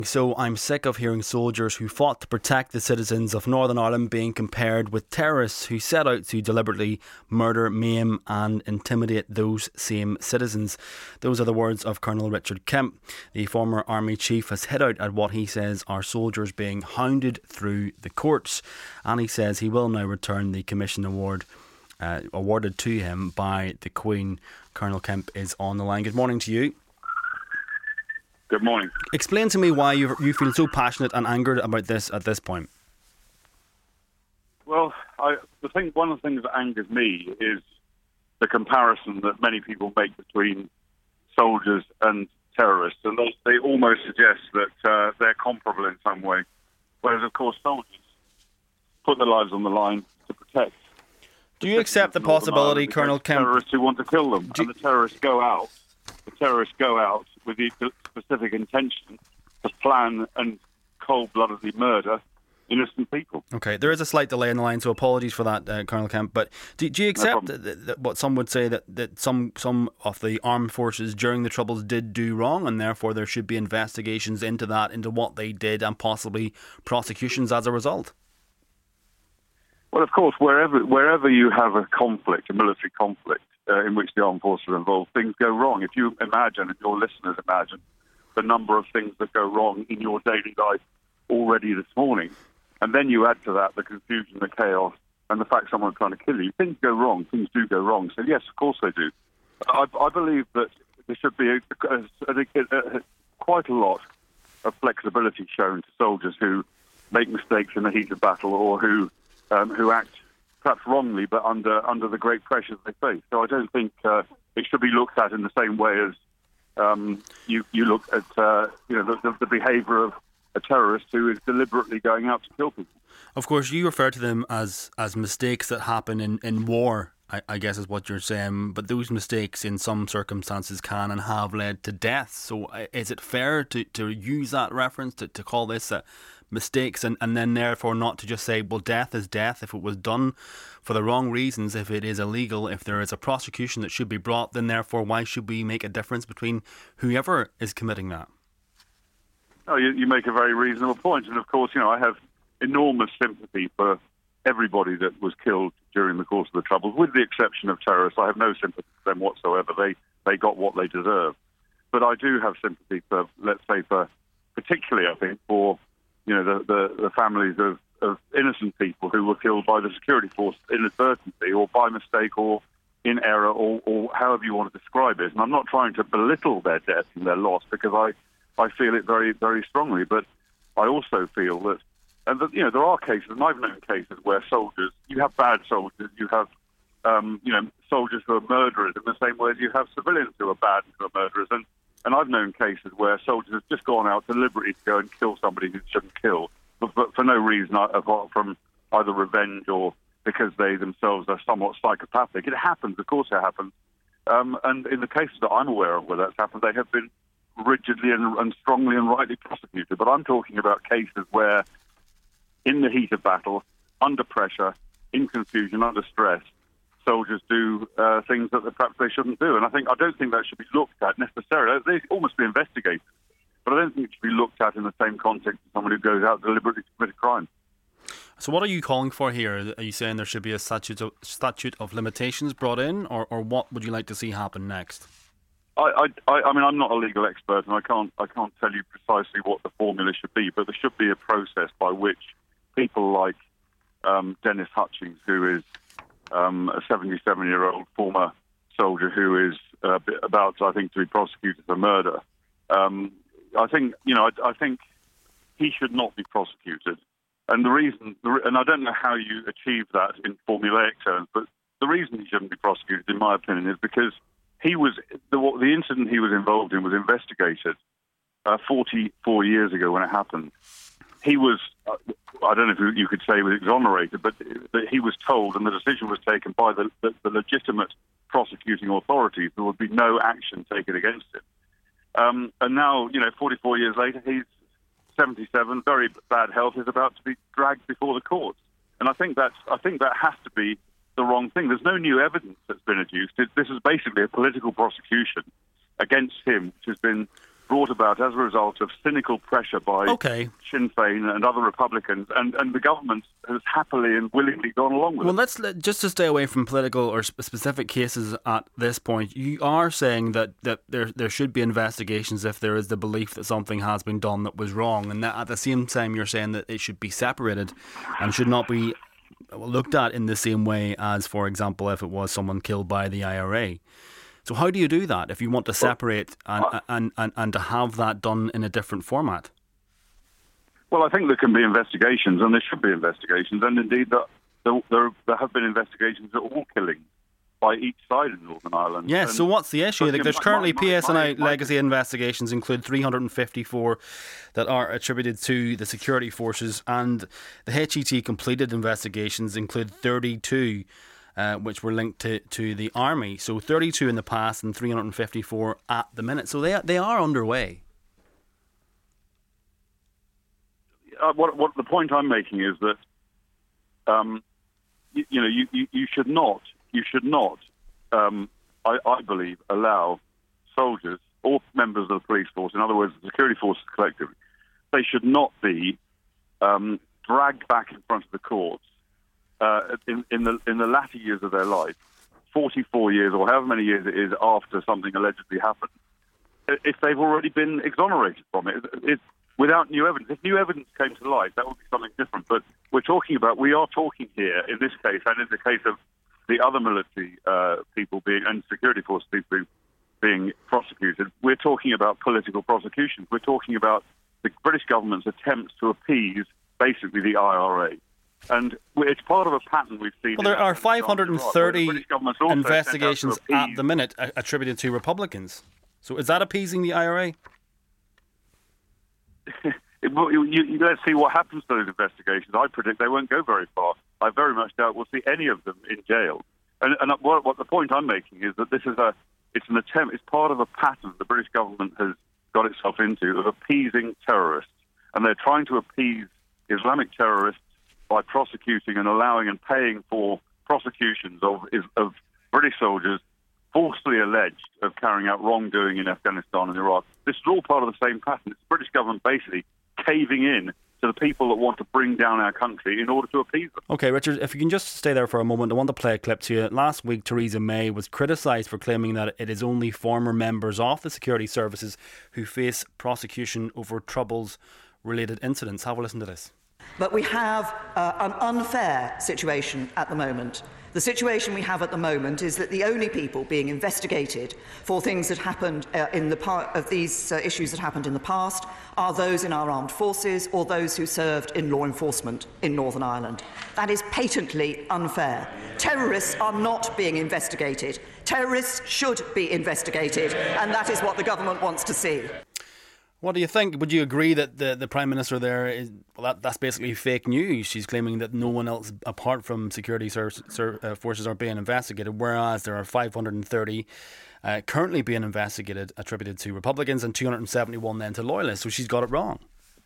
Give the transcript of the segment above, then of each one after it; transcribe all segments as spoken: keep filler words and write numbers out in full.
So I'm sick of hearing soldiers who fought to protect the citizens of Northern Ireland being compared with terrorists who set out to deliberately murder, maim and intimidate those same citizens. Those are the words of Colonel Richard Kemp. The former Army Chief has hit out at what he says are soldiers being hounded through the courts, and he says he will now return the Commission Award uh, awarded to him by the Queen. Colonel Kemp is on the line. Good morning to you. Good morning. Explain to me why you you feel so passionate and angered about this at this point. Well, I the thing, one of the things that angers me is the comparison that many people make between soldiers and terrorists, and they, they almost suggest that uh, they're comparable in some way. Whereas, of course, soldiers put their lives on the line to protect. Do you accept the possibility, Colonel Kemp? Terrorists who want to kill them, Do and the terrorists go out. The terrorists go out with the specific intention to plan and cold-bloodedly murder innocent people. Okay, there is a slight delay in the line, so apologies for that, uh, Colonel Kemp. But do, do you accept no that, that what some would say that, that some some of the armed forces during the Troubles did do wrong, and therefore there should be investigations into that, into what they did, and possibly prosecutions as a result? Well, of course, wherever wherever you have a conflict, a military conflict, uh, in which the armed forces are involved, things go wrong. If you imagine, if your listeners imagine, the number of things that go wrong in your daily life already this morning, and then you add to that the confusion, the chaos, and the fact someone's trying to kill you, things go wrong. Things do go wrong. So, yes, of course they do. I, I believe that there should be a, a, a, a, quite a lot of flexibility shown to soldiers who make mistakes in the heat of battle, or who um, who act perhaps wrongly, but under under the great pressures they face. So I don't think uh, it should be looked at in the same way as um, you you look at uh, you know the, the behaviour of a terrorist who is deliberately going out to kill people. Of course, you refer to them as as mistakes that happen in, in war, I, I guess is what you're saying, but those mistakes in some circumstances can and have led to death. So uh, is it fair to, to use that reference, to, to call this a mistakes, and, and then therefore not to just say, well, death is death. If it was done for the wrong reasons, if it is illegal, if there is a prosecution that should be brought, then therefore why should we make a difference between whoever is committing that? Oh, you, you make a very reasonable point. And of course, you know, I have enormous sympathy for everybody that was killed during the course of the Troubles, with the exception of terrorists. I have no sympathy for them whatsoever. They, they got what they deserved. But I do have sympathy for, let's say, for particularly, I think, for you know, the, the, the families of, of innocent people who were killed by the security force inadvertently, or by mistake, or in error, or, or however you want to describe it. And I'm not trying to belittle their death and their loss, because I, I feel it very, very strongly. But I also feel that, and that, you know, there are cases, and I've known cases where soldiers, you have bad soldiers, you have, um, you know, soldiers who are murderers in the same way as you have civilians who are bad and who are murderers. And And I've known cases where soldiers have just gone out deliberately to go and kill somebody who shouldn't kill, but, but for no reason apart from either revenge or because they themselves are somewhat psychopathic. It happens, of course it happens. Um, and in the cases that I'm aware of where that's happened, they have been rigidly and, and strongly and rightly prosecuted. But I'm talking about cases where, in the heat of battle, under pressure, in confusion, under stress, soldiers do uh, things that perhaps they shouldn't do. And I think I don't think that should be looked at necessarily. They almost be investigated. But I don't think it should be looked at in the same context as someone who goes out deliberately to commit a crime. So what are you calling for here? Are you saying there should be a statute of, statute of limitations brought in, or, or what would you like to see happen next? I, I, I mean, I'm not a legal expert, and I can't I can't tell you precisely what the formula should be, but there should be a process by which people like um, Dennis Hutchings, who is Um, a seventy-seven-year-old former soldier who is uh, about, I think, to be prosecuted for murder. Um, I think, you know, I, I think he should not be prosecuted. And the reason, and I don't know how you achieve that in formulaic terms, but the reason he shouldn't be prosecuted, in my opinion, is because he was the, the incident he was involved in was investigated uh, forty-four years ago when it happened. He was, uh, I don't know if you could say he was exonerated, but he was told, and the decision was taken by the, the, the legitimate prosecuting authorities, there would be no action taken against him. Um, and now, you know, forty-four years later, he's seventy-seven, very bad health, is about to be dragged before the courts. And I think that's, I think that has to be the wrong thing. There's no new evidence that's been adduced. It, this is basically a political prosecution against him, which has been brought about as a result of cynical pressure by okay. Sinn Féin and other Republicans, and, and the government has happily and willingly gone along with well, it. Well, let's just to stay away from political or specific cases at this point. You are saying that, that there there should be investigations if there is the belief that something has been done that was wrong, and that at the same time you're saying that it should be separated and should not be looked at in the same way as, for example, if it was someone killed by the I R A. So how do you do that if you want to separate and, and, and, and to have that done in a different format? Well, I think there can be investigations, and there should be investigations, and indeed there, there, there, there have been investigations at all killings by each side in Northern Ireland. Yes, and so what's the issue? Like, there's currently my, P S N I my, my, legacy investigations include three hundred fifty-four that are attributed to the security forces, and the H E T completed investigations include thirty-two Uh, which were linked to, to the army. So thirty-two in the past and three hundred fifty-four at the minute. So they they are underway. Uh, what, what the point I'm making is that um, you, you know you, you, you should not you should not um, I, I believe allow soldiers or members of the police force, in other words, the security forces collectively, they should not be um, dragged back in front of the courts. Uh, in, in the in the latter years of their life, forty-four years or however many years it is after something allegedly happened, if they've already been exonerated from it, it's without new evidence. If new evidence came to light, that would be something different. But we're talking about, we are talking here in this case, and in the case of the other military uh, people being and security force people being prosecuted, we're talking about political prosecutions. We're talking about the British government's attempts to appease basically the I R A. And it's part of a pattern we've seen. Well, there are five hundred thirty investigations at the minute attributed to Republicans. So is that appeasing the I R A? it, you, you, let's see what happens to those investigations. I predict they won't go very far. I very much doubt we'll see any of them in jail. And, and what, what the point I'm making is that this is a, it's an attempt, it's part of a pattern the British government has got itself into of appeasing terrorists. And they're trying to appease Islamic terrorists by prosecuting and allowing and paying for prosecutions of, of British soldiers falsely alleged of carrying out wrongdoing in Afghanistan and Iraq. This is all part of the same pattern. It's the British government basically caving in to the people that want to bring down our country in order to appease them. OK, Richard, if you can just stay there for a moment, I want to play a clip to you. Last week, Theresa May was criticised for claiming that it is only former members of the security services who face prosecution over Troubles-related incidents. Have a listen to this. But we have uh, an unfair situation at the moment. The situation we have at the moment is that the only people being investigated for things that happened uh, in the part of these uh, issues that happened in the past are those in our armed forces or those who served in law enforcement in Northern Ireland. That is patently unfair. Terrorists are not being investigated. Terrorists should be investigated, and that is what the government wants to see. What do you think? Would you agree that the, the Prime Minister there is, well, that, that's basically fake news? She's claiming that no one else apart from security ser- ser- uh, forces are being investigated, whereas there are five hundred thirty uh, currently being investigated, attributed to Republicans, and two hundred seventy-one then to Loyalists. So she's got it wrong.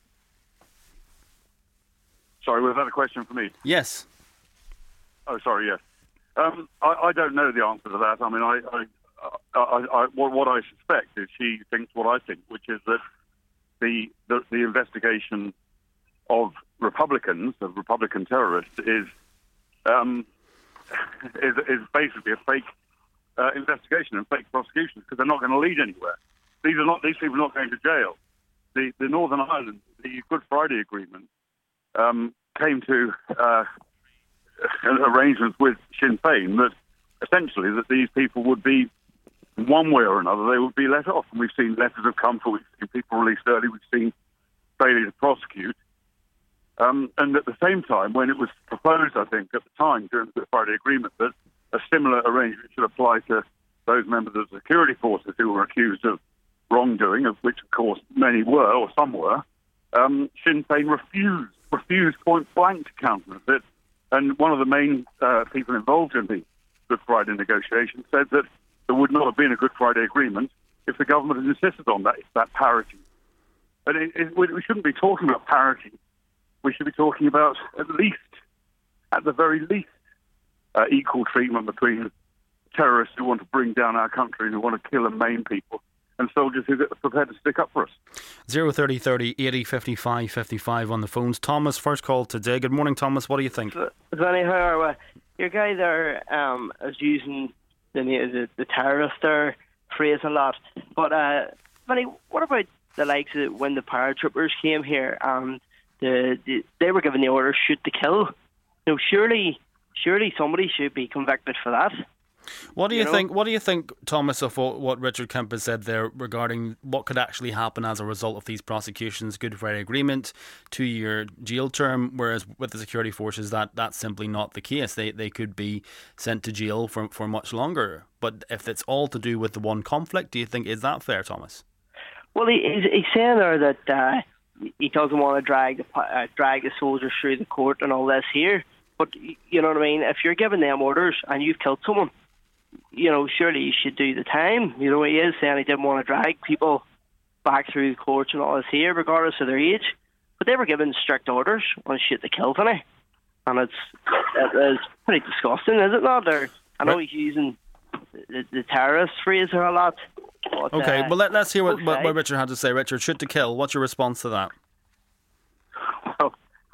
Sorry, was that a question for me? Yes. Oh, sorry, yes. Um, I, I don't know the answer to that. I mean, I, I, I, I, what, what I suspect is she thinks what I think, which is that The, the the investigation of Republicans, of Republican terrorists, is um, is, is basically a fake uh, investigation and fake prosecution because they're not going to lead anywhere. These are not these people are not going to jail. The the Northern Ireland, the Good Friday Agreement, um, came to uh, arrangements with Sinn Féin that essentially that these people would be, one way or another, they would be let off. And we've seen letters of comfort, we've seen people released early, we've seen failure to prosecute. Um, and at the same time, when it was proposed, I think, at the time, during the Good Friday Agreement, that a similar arrangement should apply to those members of the security forces who were accused of wrongdoing, of which, of course, many were, or some were, um, Sinn Féin refused, refused point blank to countenance it. And one of the main uh, people involved in the Good Friday negotiations said that there would not have been a Good Friday Agreement if the government had insisted on that, that parity. And it, it, we shouldn't be talking about parity. We should be talking about, at least, at the very least, uh, equal treatment between terrorists who want to bring down our country and who want to kill and maim people and soldiers who are prepared to stick up for us. zero thirty thirty eighty fifty-five fifty-five on the phones. Thomas, first call today. Good morning, Thomas. What do you think? Vinny, how are we? Your guy there um, is using the, the the terrorist there phrase a lot. But, uh, Vinny, what about the likes of when the paratroopers came here and the, the, they were given the order shoot to kill? You know, surely, surely somebody should be convicted for that. What do you, you know? think? What do you think, Thomas, of what, what Richard Kemp has said there regarding what could actually happen as a result of these prosecutions? Good Friday Agreement, two-year jail term, whereas with the security forces, that that's simply not the case. They they could be sent to jail for for much longer. But if it's all to do with the one conflict, do you think is that fair, Thomas? Well, he, he's, he's saying there that uh, he doesn't want to drag the uh, drag the soldiers through the court and all this here. But you know what I mean? If you're giving them orders and you've killed someone, you know, surely you should do the time. You know, he is saying he didn't want to drag people back through the courts and all this here, regardless of their age. But they were given strict orders on shit to kill, Vinny. And it's it's pretty disgusting, is it not? Or, I know he's using the, the terrorist phrase there a lot. But, okay, uh, well, let, let's hear what, okay. what, what Richard had to say. Richard, shoot to kill. What's your response to that? Well,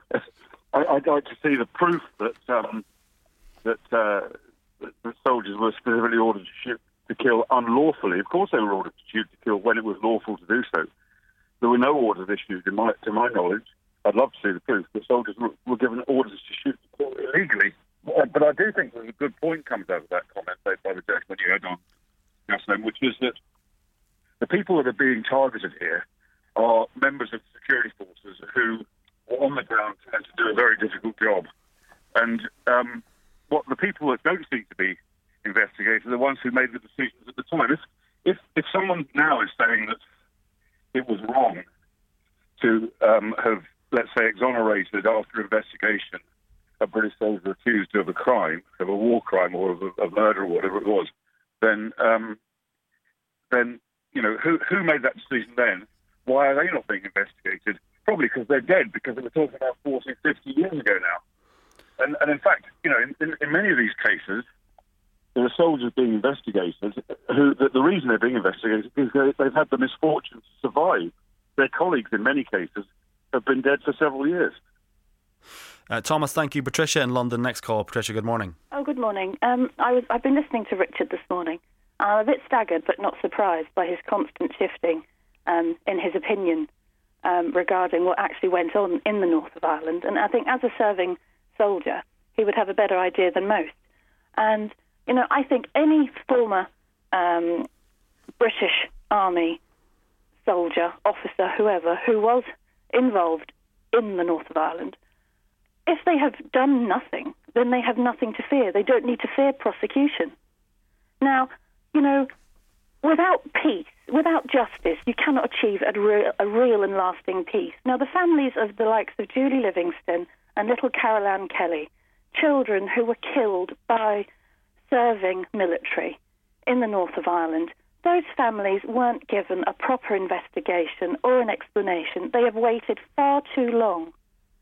I, I'd like to see the proof that um, that, uh, that the soldiers were specifically ordered to shoot to kill unlawfully. Of course, they were ordered to shoot to kill when it was lawful to do so. There were no orders issued, in my, to my knowledge. I'd love to see the proof that soldiers were, were given orders to shoot to kill illegally. But I do think there's a good point comes out of that comment made by the gentleman you heard on just then, which is that the people that are being targeted here are members of security forces who are on the ground tend to do a very difficult job. And um, what the people that don't seem to be investigated are the ones who made the decisions at the time. If, if, if someone now is saying that it was wrong to um, have, let's say, exonerated after investigation a British soldier accused of a crime, of a war crime or of a, a murder or whatever it was, then, um, then you know, who, who made that decision then? Why are they not being investigated? Probably because they're dead, because they were talking about forty, fifty years ago now. And, and in fact, you know, in, in, in many of these cases, there are soldiers being investigated who, the, the reason they're being investigated is they, they've had the misfortune to survive. Their colleagues, in many cases, have been dead for several years. Uh, Thomas, thank you. Patricia in London, next call. Patricia, good morning. Oh, good morning. Um, I was, I've been listening to Richard this morning. I'm a bit staggered but not surprised by his constant shifting um, in his opinion um, regarding what actually went on in the north of Ireland. And I think as a serving soldier, he would have a better idea than most. And, you know, I think any former um, British Army soldier, officer, whoever, who was involved in the north of Ireland, if they have done nothing, then they have nothing to fear. They don't need to fear prosecution. Now, you know, without peace, without justice, you cannot achieve a real, a real and lasting peace. Now, the families of the likes of Julie Livingston and little Carol Ann Kelly, children who were killed by serving military in the north of Ireland, those families weren't given a proper investigation or an explanation. They have waited far too long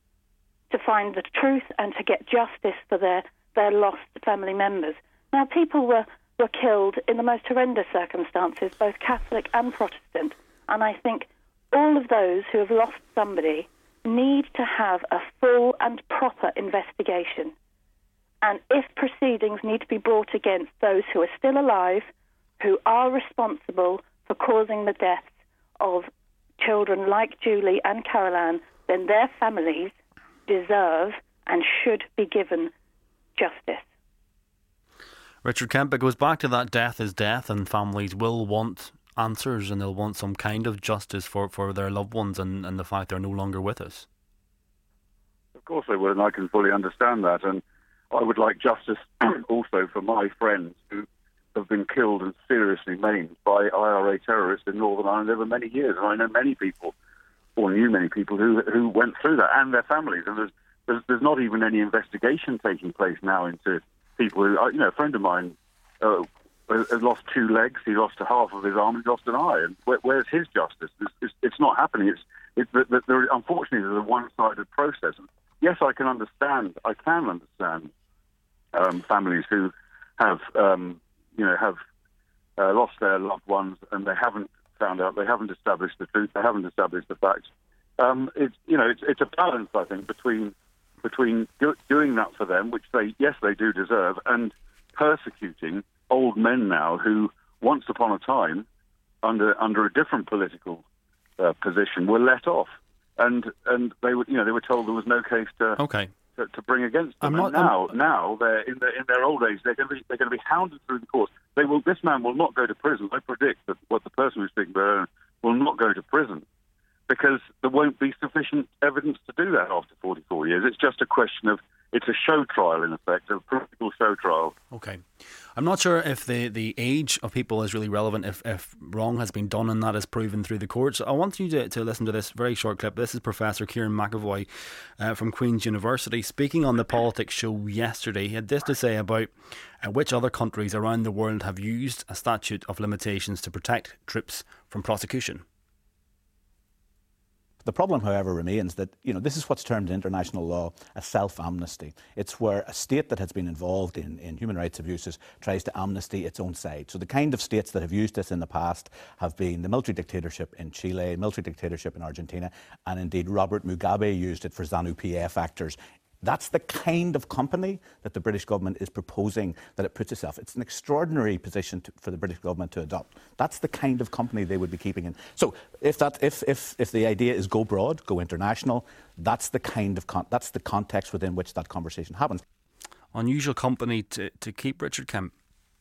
to find the truth and to get justice for their, their lost family members. Now, people were, were killed in the most horrendous circumstances, both Catholic and Protestant. And I think all of those who have lost somebody need to have a full and proper investigation. And if proceedings need to be brought against those who are still alive, who are responsible for causing the deaths of children like Julie and Carol Ann, then their families deserve and should be given justice. Richard Kemp, it goes back to that death is death, and families will want answers and they'll want some kind of justice for, for their loved ones and, and the fact they're no longer with us. Of course they will, and I can fully understand that. And I would like justice also for my friends who have been killed and seriously maimed by I R A terrorists in Northern Ireland over many years. And I know many people, or knew many people, who who went through that, and their families. And there's there's, there's not even any investigation taking place now into people who, you know, a friend of mine uh, has lost two legs, he lost half of his arm, he lost an eye. And where, where's his justice? It's, it's, it's not happening. It's, it's that the, the, unfortunately, there's a one-sided process. And yes, I can understand, I can understand um, families who have, um, you know, have uh, lost their loved ones and they haven't found out. They haven't established the truth. They haven't established the facts. Um, it's you know it's it's a balance, I think, between between do, doing that for them, which they yes they do deserve, and persecuting old men now who once upon a time, under under a different political uh, position, were let off, and and they were you know they were told there was no case to. Okay. To, to bring against them. I'm and not, now, I'm... now they're in their in their old age. They're going to be they're going to be hounded through the courts. They will. This man will not go to prison. I predict that what the person who's speaking about will not go to prison because there won't be sufficient evidence to do that after forty-four years. It's just a question of it's a show trial in effect, a political show trial. Okay. I'm not sure if the, the age of people is really relevant, if, if wrong has been done and that is proven through the courts. I want you to, to listen to this very short clip. This is Professor Kieran McAvoy uh, from Queen's University speaking on the Politics Show yesterday. He had this to say about uh, which other countries around the world have used a statute of limitations to protect troops from prosecution. The problem, however, remains that, you know, this is what's termed in international law a self-amnesty. It's where a state that has been involved in, in human rights abuses tries to amnesty its own side. So the kind of states that have used this in the past have been the military dictatorship in Chile, military dictatorship in Argentina, and indeed Robert Mugabe used it for ZANU P F actors. That's the kind of company that the British government is proposing that it puts itself. It's an extraordinary position to, for the British government to adopt. That's the kind of company they would be keeping in. So if that, if if if the idea is go broad, go international, that's the kind of con- that's the context within which that conversation happens. Unusual company to, to keep, Richard Kemp.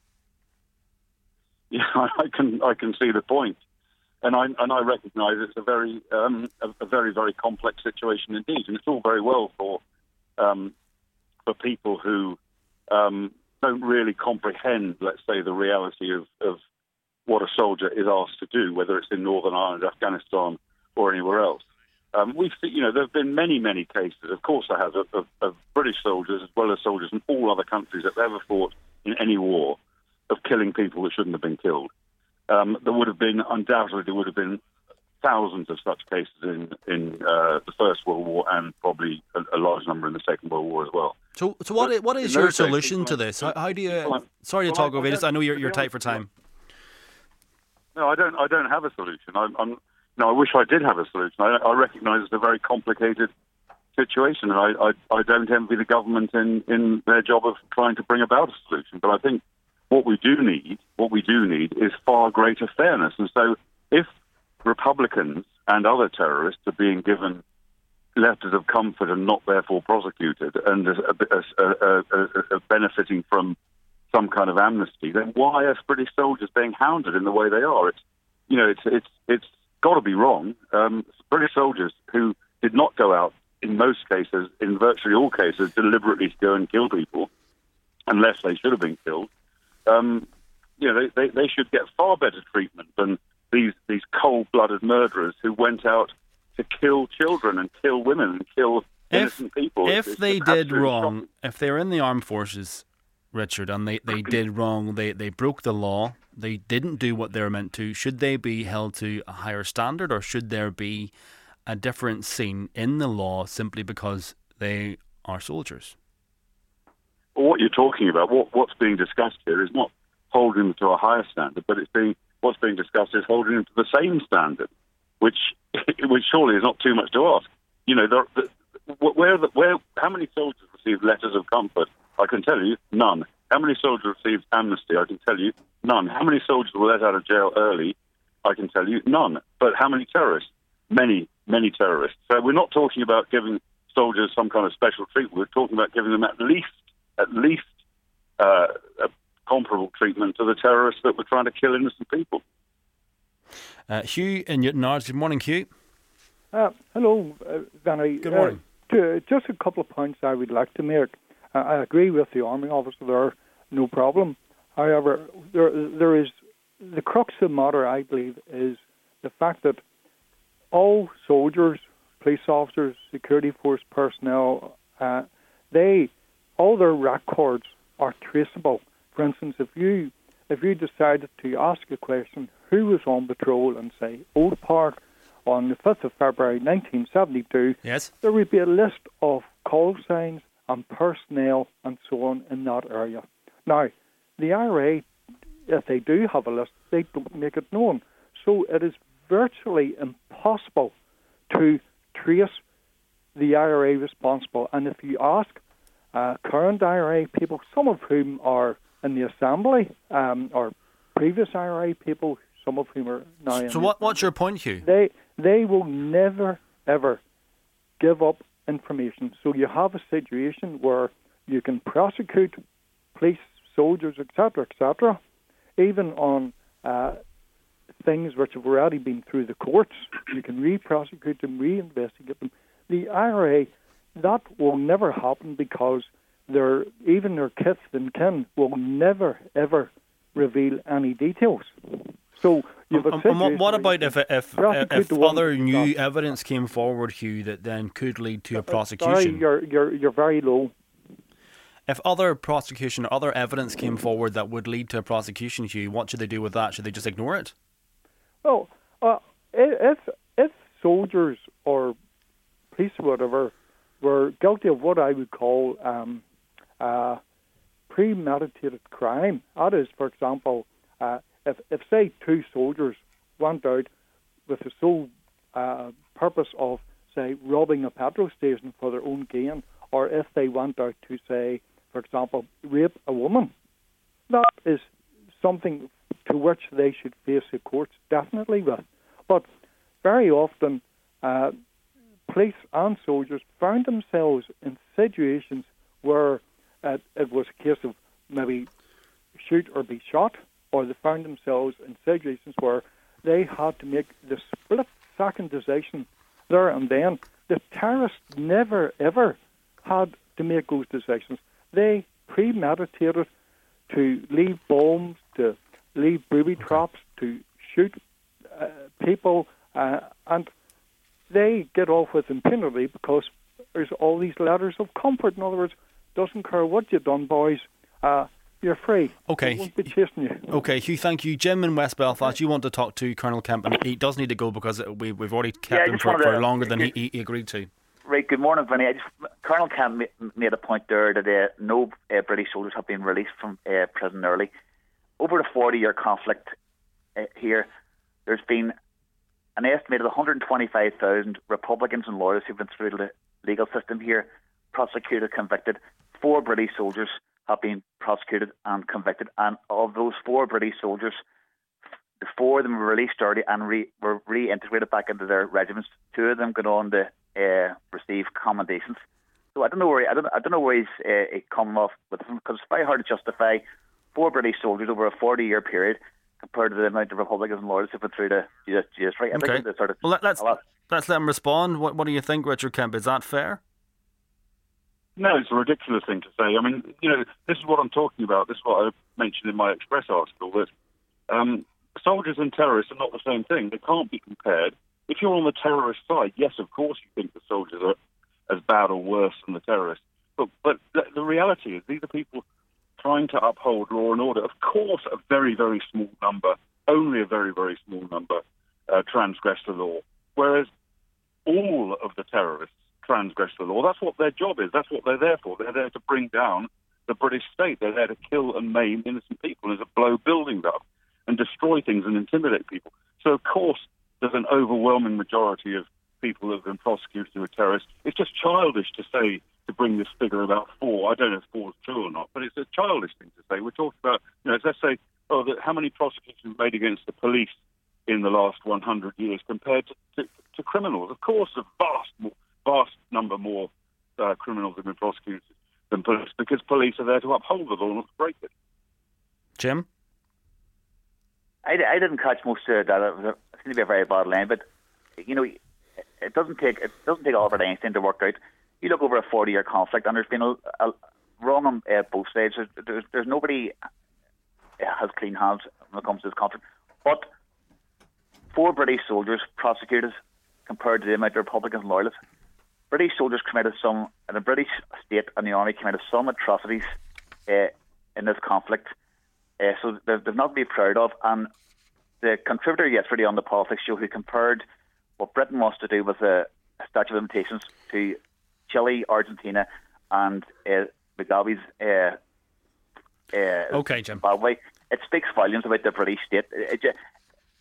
Yeah, I can I can see the point, and I and I recognise it's a very um, a, a very very complex situation indeed, and it's all very well for. Um, for people who um, don't really comprehend, let's say, the reality of, of what a soldier is asked to do, whether it's in Northern Ireland, Afghanistan, or anywhere else. Um, we've seen, you know, there have been many, many cases, of course there has, of, of, of British soldiers as well as soldiers in all other countries that have ever fought in any war, of killing people that shouldn't have been killed. Um, there would have been, undoubtedly, there would have been thousands of such cases in in uh, the First World War and probably a, a large number in the Second World War as well. So, so what is, what is your solution to this? How, how do you? Well, sorry to well, talk over this. I know you're you're tight for time. No, I don't. I don't have a solution. I'm. I'm no, I wish I did have a solution. I, I recognise it's a very complicated situation, and I, I I don't envy the government in in their job of trying to bring about a solution. But I think what we do need, what we do need, is far greater fairness. And so, if Republicans and other terrorists are being given letters of comfort and not therefore prosecuted and are, are, are, are, are benefiting from some kind of amnesty, then why are British soldiers being hounded in the way they are? It's, you know, it's it's it's got to be wrong. Um, British soldiers who did not go out, in most cases, in virtually all cases, deliberately to go and kill people, unless they should have been killed, um, you know, they, they, they should get far better treatment than these these cold-blooded murderers who went out to kill children and kill women and kill innocent if, people. If it's, they it's did wrong, shocking. if they were in the armed forces, Richard, and they, they did wrong, they, they broke the law, they didn't do what they were meant to, should they be held to a higher standard, or should there be a different scene in the law simply because they are soldiers? Well, what you're talking about, what, what's being discussed here is not holding them to a higher standard, but it's being what's being discussed is holding them to the same standard, which which surely is not too much to ask. You know, the, the, where the, where how many soldiers received letters of comfort? I can tell you, none. How many soldiers received amnesty? I can tell you, none. How many soldiers were let out of jail early? I can tell you, none. But how many terrorists? Many, many terrorists. So we're not talking about giving soldiers some kind of special treatment. We're talking about giving them at least, at least uh, a comparable treatment to the terrorists that were trying to kill innocent people. Uh, Hugh in Newton Ards. Good morning, Hugh. Uh, hello, uh, Danny. Good morning. Uh, to, just a couple of points I would like to make. Uh, I agree with the army officer there, no problem. However, there there is the crux of the matter, I believe, is the fact that all soldiers, police officers, security force personnel, uh, they all their records are traceable. For instance, if you if you decided to ask a question, who was on patrol in, say, Old Park on the fifth of February nineteen seventy-two, yes, there would be a list of call signs and personnel and so on in that area. Now, the I R A, if they do have a list, they don't make it known. So it is virtually impossible to trace the I R A responsible. And if you ask uh, current I R A people, some of whom are in the Assembly, um, or previous I R A people, some of whom are now in So what, what's your point, Hugh? They, they will never, ever give up information. So you have a situation where you can prosecute police, soldiers, et cetera, et cetera, even on uh, things which have already been through the courts. You can re-prosecute them, re-investigate them. The I R A, that will never happen because their, even their kith and kin will never, ever reveal any details. So you've um, um, what, what about if if, if other new that, evidence came forward, Hugh, that then could lead to a uh, prosecution? Sorry, you're, you're, you're very low. If other prosecution or other evidence came forward that would lead to a prosecution, Hugh, what should they do with that? Should they just ignore it? Well, uh, if if soldiers or police or whatever were guilty of what I would call um, uh, premeditated crime, that is, for example, uh, if, if, say, two soldiers went out with the sole uh, purpose of, say, robbing a petrol station for their own gain, or if they went out to, say, for example, rape a woman, that is something to which they should face the courts definitely with. But very often, uh, police and soldiers found themselves in situations where uh, it was a case of maybe shoot or be shot, or they found themselves in situations where they had to make the split-second decision there and then. The terrorists never, ever had to make those decisions. They premeditated to leave bombs, to leave booby traps, to shoot uh, people, uh, and they get off with impunity because there's all these letters of comfort. In other words, doesn't care what you've done, boys, uh, you're free. Okay. They won't be chasing you. Okay, Hugh, thank you. Jim in West Belfast, you want to talk to Colonel Kemp, and he does need to go because we, we've already kept yeah, him for, to, for longer than he, he agreed to. Right, good morning, Vinny. I just, Colonel Kemp made a point there that uh, no uh, British soldiers have been released from uh, prison early. Over the forty-year conflict uh, here, there's been an estimated one hundred twenty-five thousand Republicans and lawyers who've been through the legal system here, prosecuted, convicted. Four British soldiers have been prosecuted and convicted, and of those four British soldiers, the four of them were released early and re- were reintegrated back into their regiments. Two of them got on to uh, receive commendations. So I don't know where I don't I don't know where he's uh, coming off with them, because it's very hard to justify four British soldiers over a forty-year period compared to the amount of Republicans and lawyers who've been through the G S. Right? I Okay. think sort of well, let, let's let's let him respond. What what do you think, Richard Kemp? Is that fair? No, it's a ridiculous thing to say. I mean, you know, this is what I'm talking about. This is what I mentioned in my Express article, that um, soldiers and terrorists are not the same thing. They can't be compared. If you're on the terrorist side, yes, of course you think the soldiers are as bad or worse than the terrorists. But, but the, the reality is these are people trying to uphold law and order. Of course, a very, very small number, only a very, very small number, uh, transgress the law, whereas all of the terrorists transgress the law. That's what their job is. That's what they're there for. They're there to bring down the British state. They're there to kill and maim innocent people and to blow buildings up and destroy things and intimidate people. So, of course, there's an overwhelming majority of people that have been prosecuted who are terrorists. It's just childish to say, to bring this figure about four. I don't know if four is true or not, but it's a childish thing to say. We're talking about, you know, let's say, oh, the, how many prosecutions made against the police in the last one hundred years compared to, to, to criminals? Of course, a vast more vast number more uh, criminals have been prosecuted than police, because police are there to uphold the law, not to break it. Jim? I, I didn't catch most of that. It, was a, it seemed to be a very bad line, but you know, it doesn't take it doesn't take Albert Einstein to work out. You look over a forty-year conflict, and there's been a, a wrong on uh, both sides. There's, there's, there's nobody has clean hands when it comes to this conflict. But four British soldiers prosecuted compared to the amount of Republicans and loyalists. British soldiers committed some, and the British state and the army committed some atrocities uh, in this conflict. Uh, so there's, there's not to be proud of. And the contributor yesterday on the Politics Show, who compared what Britain wants to do with a, a statute of limitations to Chile, Argentina, and uh, Mugabe's uh, uh, okay, Jim. Zimbabwe, it speaks volumes about the British state. It, it,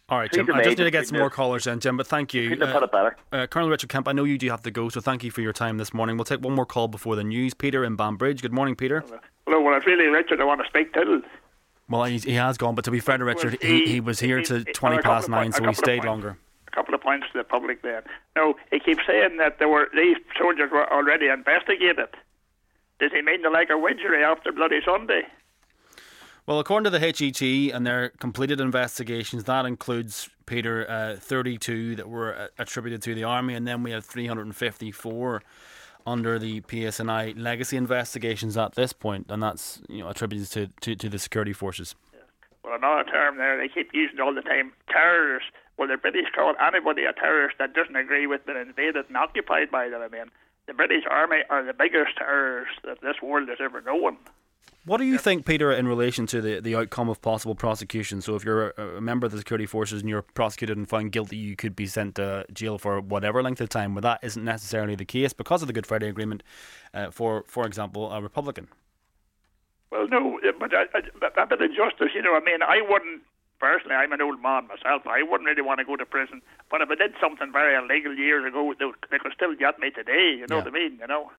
All right, Jim. I just need to get some more callers in, Jim, but thank you. Couldn't have put it better. Uh, Colonel Richard Kemp, I know you do have to go, so thank you for your time this morning. We'll take one more call before the news. Peter in Banbridge. Good morning, Peter. Hello, well, it's really Richard I want to speak to. Well, he, he has gone, but to be fair to Richard, he, he was here to twenty past nine, so he stayed longer. A couple of points to the public there. Now, he keeps saying that there were these soldiers were already investigated. Does he mean the like of Wednesday after Bloody Sunday? Well, according to the H E T and their completed investigations, that includes, Peter, uh, thirty-two that were uh, attributed to the Army, and then we have three hundred fifty-four under the P S N I legacy investigations at this point, and that's, you know, attributed to, to, to the security forces. Yeah. Well, another term there they keep using all the time, terrorists. Well, the British call anybody a terrorist that doesn't agree with being invaded and occupied by them. I mean, the British Army are the biggest terrorists that this world has ever known. What do you think, Peter, in relation to the, the outcome of possible prosecution? So if you're a, a member of the security forces and you're prosecuted and found guilty, you could be sent to jail for whatever length of time. But that isn't necessarily the case because of the Good Friday Agreement uh, for, for example, a Republican. Well, no, but a, a, a bit of justice, you know, I mean, I wouldn't, personally, I'm an old man myself, I wouldn't really want to go to prison. But if I did something very illegal years ago, they, they could still get me today, you know yeah. what I mean, you know?